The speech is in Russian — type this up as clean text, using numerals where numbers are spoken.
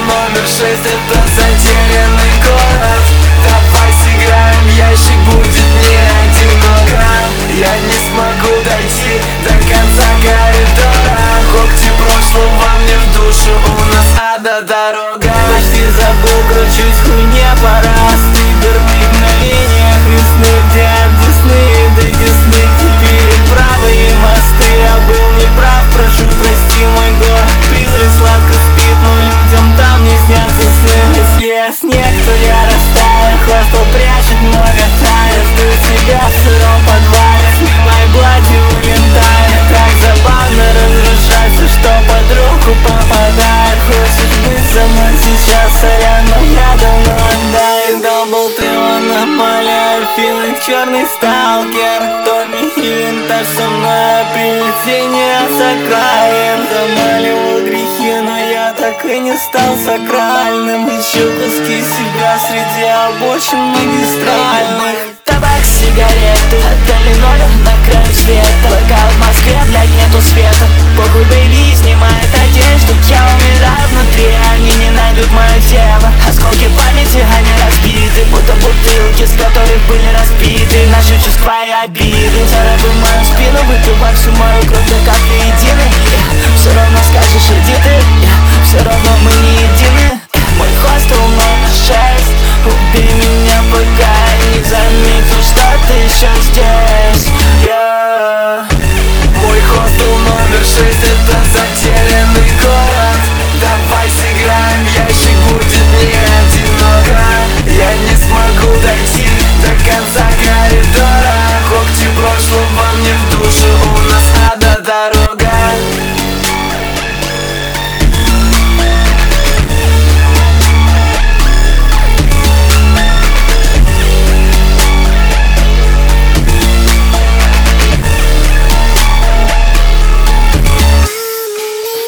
номер 6 — это затерянный город. Давай сыграем в ящик, будет не один грамм. Я не смогу дойти до конца коридора. Когти прошлого мне в душу, у нас одна дорога. Почти забыл, кручусь, хуйне пора. Стыдерные мгновения хрустны, где от Десны до Десны. Теперь правые мосты, я был неправ, прошу прости мой город. Призрак сладко спит, но людям там не снятся сны. Если я снег, то я растаю, хвостом прячет много тайн. Жду тебя в сыром подвале, снимай платье, улетает. Так забавно разрушаться, что под руку попадает. Хочешь быть со мной сейчас, сорян, но я давно отдаю. Дабл Теон, намаляю филинг, черный сталкер. Томми и винтаж со мной, привидение с окраин. Замаливал грехи, но я так и не стал сакральным. Ищу куски себя среди обочин магистральных. Табак, сигареты, отдали номер на краю света. Пока в Москве, блядь, нету света. Похуй, бейли, снимает одежду. Я умираю внутри, они не найдут мое тело. Осколки памяти, они разбиты, будто бутылки, с которых были распиты наши чувства и обиды. Царапай мою спину, выпивай всю мою кровь до капли единой.